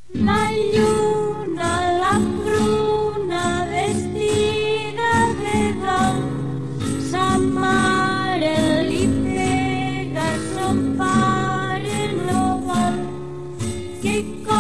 La lluna, la pruna vestida de blanc, sa mare li pega, son pare no vol que